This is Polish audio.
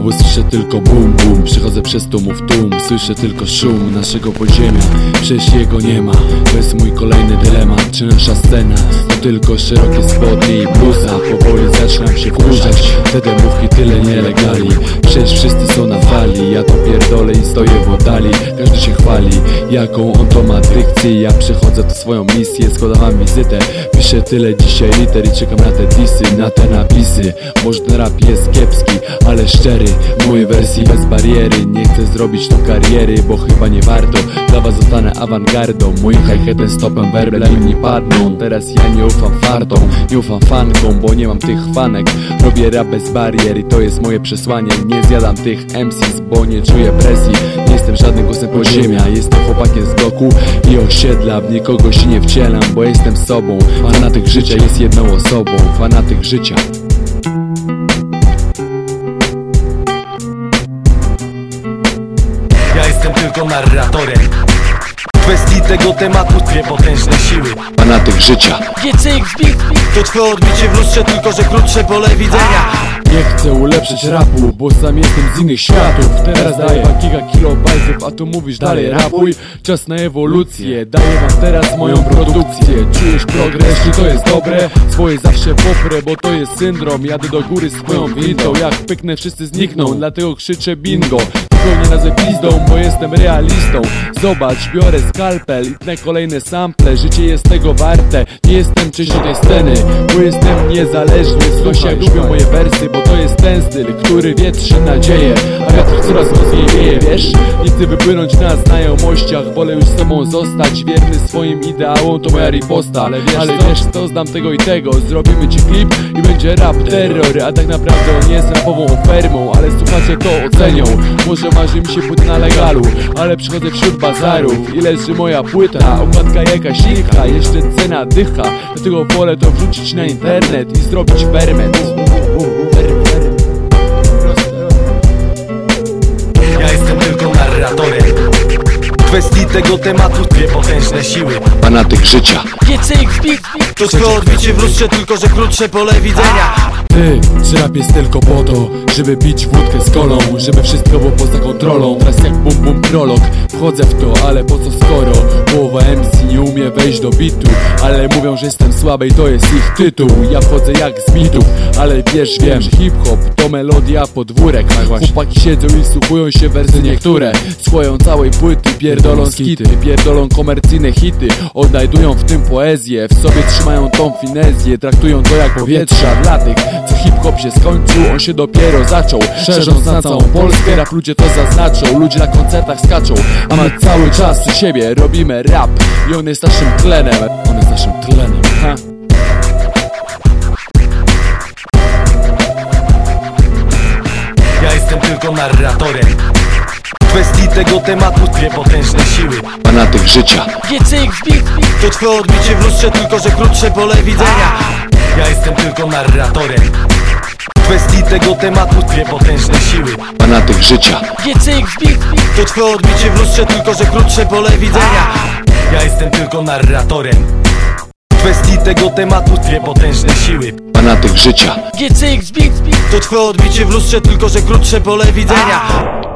Znowu słyszę tylko bum bum, przychodzę przez tłum w tłum. Słyszę tylko szum naszego podziemia, przecież jego nie ma. To jest mój kolejny dylemat, czy nasza scena to tylko szerokie spodnie i bluza. Powoli zaczynam się wkurzać, te demówki tyle nielegali. Przecież wszyscy są na fali, ja to pierdolę i stoję w oddali. Każdy się chwali, jaką on to ma dykcję. Ja przechodzę to swoją misję, składam wam wizytę. Piszę tyle dzisiaj liter i czekam na te disy, na te napisy. Może ten rap jest kiepski, ale szczery, moje wersje bez bariery. Nie chcę zrobić tu kariery, bo chyba nie warto. Dla was zostanę awangardą, moim hi-hatem stopem werblem nie padną. Teraz ja nie ufam fartom, nie ufam fankom, bo nie mam tych fanek. Robię rap bez barier i to jest moje przesłanie. Nie zjadam tych MCs, bo nie czuję presji. Nie jestem żadnym głosem podziemia, jestem chłopakiem z bloku i osiedla. W nikogo się nie wcielam, bo jestem sobą. Fanatyk życia jest jedną osobą, fanatyk życia. Ja jestem tylko narratorem w kwestii tego tematu, dwie potężne siły. Fanatyk życia. To twoje odbicie w lustrze, tylko że krótsze pole widzenia. Nie chcę ulepszyć rapu, bo sam jestem z innych światów. Teraz daję wam kilka kilobajtów, a tu mówisz dalej rapuj. Czas na ewolucję, daję wam teraz moją produkcję. Czujesz progres, czy to jest dobre? Swoje zawsze poprę, bo to jest syndrom. Jadę do góry z swoją windą, jak pyknę wszyscy znikną, dlatego krzyczę bingo. Tylko nie nazwę pizdą, bo jestem realistą. Zobacz, biorę skalpel i tnę kolejne sample. Życie jest tego warte, nie jestem częścią tej sceny, bo jestem niezależny. Słuchaj, jak lubią moje wersy, bo to jest ten styl, który wietrzy nadzieję. A wiatr coraz mocniej wieje, wiesz? Nie chcę wypłynąć na znajomościach, wolę już z sobą zostać wierny swoim ideałom, to moja riposta. Ale wiesz co, znam tego i tego. Zrobimy ci klip i będzie rap terror. A tak naprawdę on nie jest rapową ofermą, ale słuchacze to ocenią. Może marzy mi się płyta na legalu, ale przychodzę wśród bazarów i leży moja płyta. Okładka jakaś inka, jeszcze cena dycha. Dlatego wolę to wrzucić na internet i zrobić ferment. Ja jestem tylko narratorem w kwestii tego tematu, dwie potężne siły. Fanatyk życia. To twoje odbicie w lustrze, tylko że krótsze pole widzenia. Ty, czy rap jest tylko po to, żeby pić wódkę z kolą, żeby wszystko było poza kontrolą. Teraz jak bum bum prolog, wchodzę w to, ale po co skoro połowa MC nie umie wejść do bitu. Ale mówią, że jestem słaby i to jest ich tytuł. Ja wchodzę jak z mitów, ale wiesz, wiem, że hip-hop to melodia, podwórek. Chłopaki siedzą i słuchują się wersy niektóre. Słuchają całej płyty, pierdolą skity, pierdolą komercyjne hity. Odnajdują w tym poezję, w sobie trzymają tą finezję. Traktują to jak powietrza dla tych, co hip-hop się skończył, on się dopiero zaczął. Szerząc na całą Polskę, rap ludzie to zaznaczą. Ludzie na koncertach skaczą, a my cały czas u siebie robimy rap. I on jest naszym tlenem, on jest naszym tlenem, ha. Ja jestem tylko narratorem w kwestii tego tematu, dwie potężne siły. Fanatyk życia. To twoje odbicie w lustrze, tylko że krótsze pole widzenia. Ja jestem tylko narratorem w kwestii tego tematu, dwie potężne siły. Fanatyk życia. To twoje odbicie w lustrze, tylko że krótsze pole widzenia. Ja jestem tylko narratorem w kwestii tego tematu, dwie potężne siły. Fanatyk życia. To twoje odbicie w lustrze, tylko że krótsze pole widzenia.